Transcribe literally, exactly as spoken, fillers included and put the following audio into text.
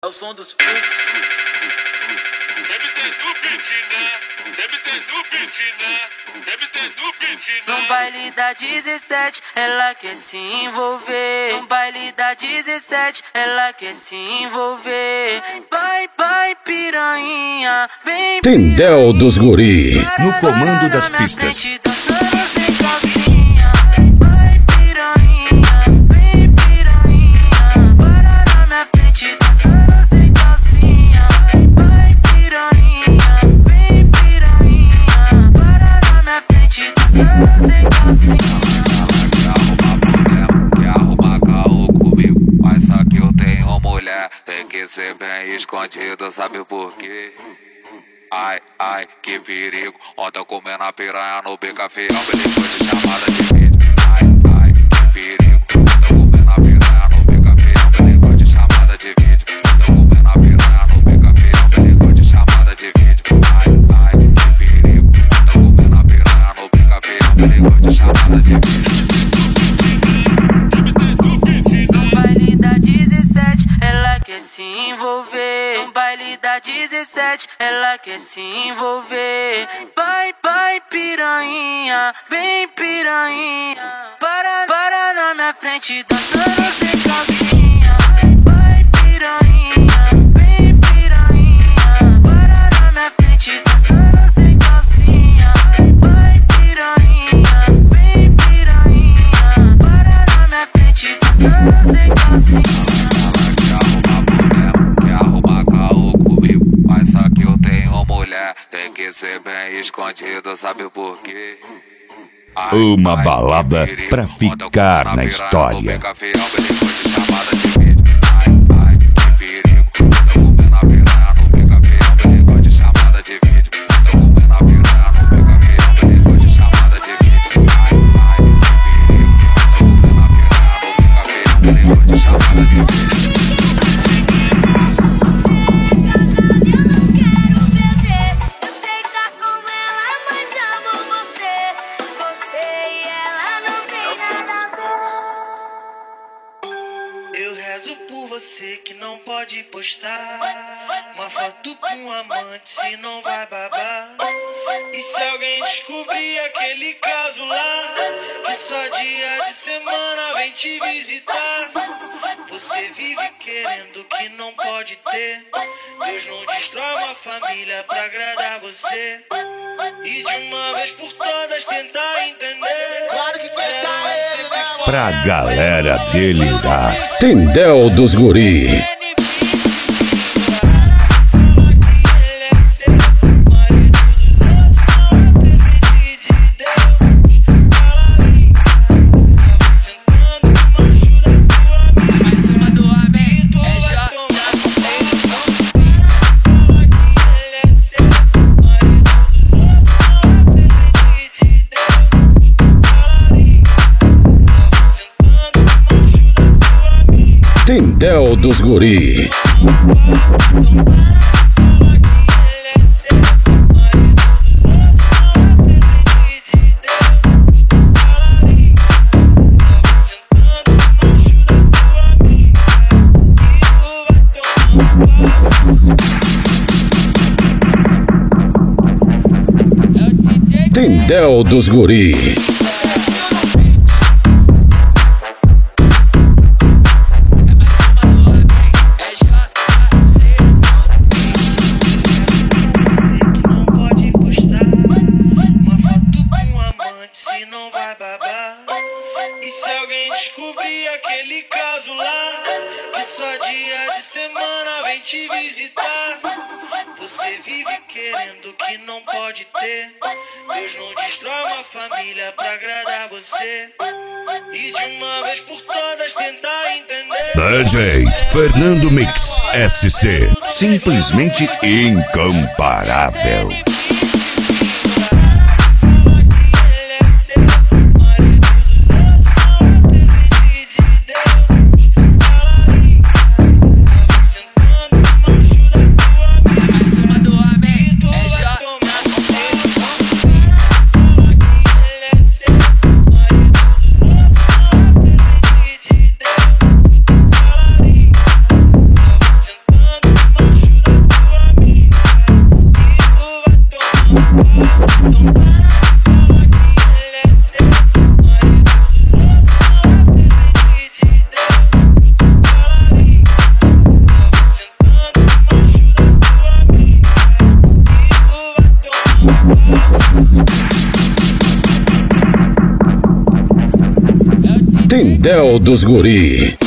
É o som dos frutos. Deve ter no beat, né? Deve ter no beat, né? Deve ter no beat, né? No baile da dezessete, ela quer se envolver. No baile da dezessete, ela quer se envolver. Vai, vai, piranha, vem Tendel dos Guri. No comando das pistas. Tem que ser bem escondido, sabe por quê? Ai, ai, que perigo. Ontem comendo a piranha no bica fiel, me ligou de chamada de vídeo. Ai, ai, que perigo. Ontem comendo a piranha no bica fiel, me ligou de chamada de vídeo. Ontem comendo a piranha no bica fiel, me ligou de chamada de vídeo. Ai, ai, que perigo. Ontem comendo a piranha no bica fiel, me ligou de chamada de vídeo. Se envolver, no baile da dezessete, ela quer se envolver. Vai, vai, piranha, vem, piranha. Para, para na minha frente, dançando sem calcinha. Vai, piranha, vem, piranha. Para na minha frente, dançando sem calcinha. Vai, piranha, vem, piranha. Para na minha frente, dançando sem calcinha. Tem que ser bem escondido, sabe por quê? Ai, Uma ai, balada perigo. pra ficar na história. Eu rezo por você que não pode postar uma foto com um amante, se não vai babar. E se alguém descobrir aquele caso lá, que só dia de semana vem te visitar. Você vive querendo que não pode ter. Deus não destrói uma família pra agradar você. E de uma vez por todas tentar entender. Claro que tentar ele, né? Pra galera delirar. Tendel dos Guri. Tendel dos Guri. Tendel dos Guri. Descobri aquele caso lá, que só dia de semana vem te visitar. Você vive querendo que não pode ter. Deus não destrói uma família pra agradar você. E de uma vez por todas tentar entender. D J Fernando Mix S C. Simplesmente incomparável. Tendel dos Guri.